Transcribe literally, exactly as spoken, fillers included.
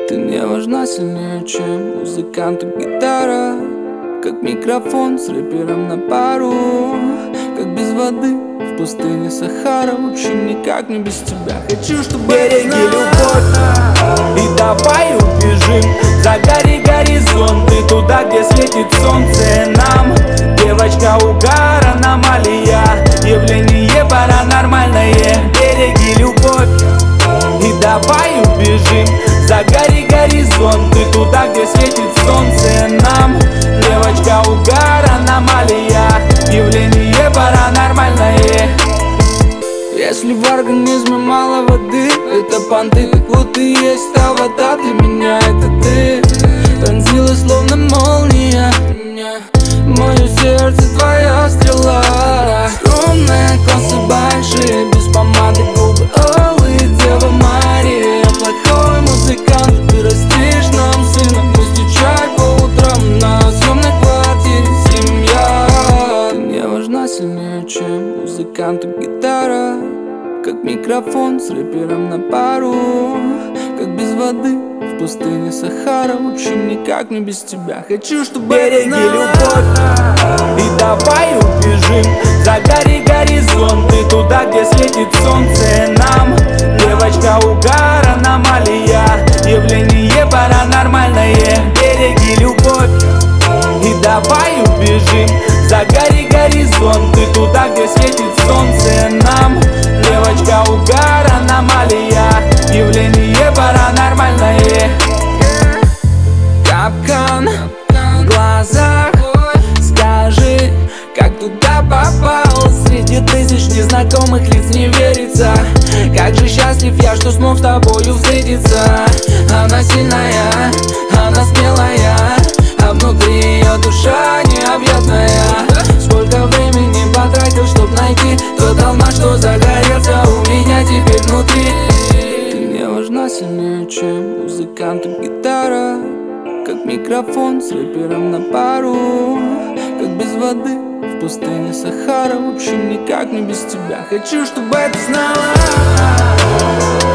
Ты мне важна сильнее, чем музыканту гитара, как микрофон с рэпером на пару, как без воды в пустыне Сахара. Лучше никак не без тебя. Хочу, чтобы береги любовь и давай убежим за гори горизонты, туда, где светит солнце нам. Девочка угар, аномалия, явление паранормальное. Береги любовь и давай убежим за гори горизонты, туда, где светит солнце нам. Девочка угар, аномалия, явление паранормальное. Если в организме мало воды, это понты, так вот и есть та вода. Для меня это ты, пронзила словно молния мое сердце, твоя стрела. Скромные косы большие, без помады губы алые, Дева Мария. Плохой музыкант, ты растишь нам сына, мы стучать по утрам на съемной квартире. Семья, ты мне важна сильнее, чем музыканту гитара, как микрофон с рэпером на пару, как без воды в пустыне Сахара. Лучше никак не без тебя. Хочу, чтобы береги любовь и давай убежим за гори горизонты, туда, где светит солнце нам. Девочка угар, аномалия, явление паранормальное. Береги любовь и давай убежим за гори горизонты, туда, где светит солнце нам. Девочка угар, аномалия, явление паранормальное. Капкан в глазах, скажи, как туда попал? Среди тысяч незнакомых лиц не верится. Как же счастлив я, что смог с тобою встретиться. Она сильная, она смелая, а внутри ее душа необъятная. Сколько времени потратил, чтоб найти тот алмаз, что загорелся у меня теперь внутри. Ты мне важна сильнее, чем музыканту гитара, как микрофон с рэпером на пару, как без воды в пустыне Сахара. Лучше никак не без тебя. Хочу, чтобы это знала.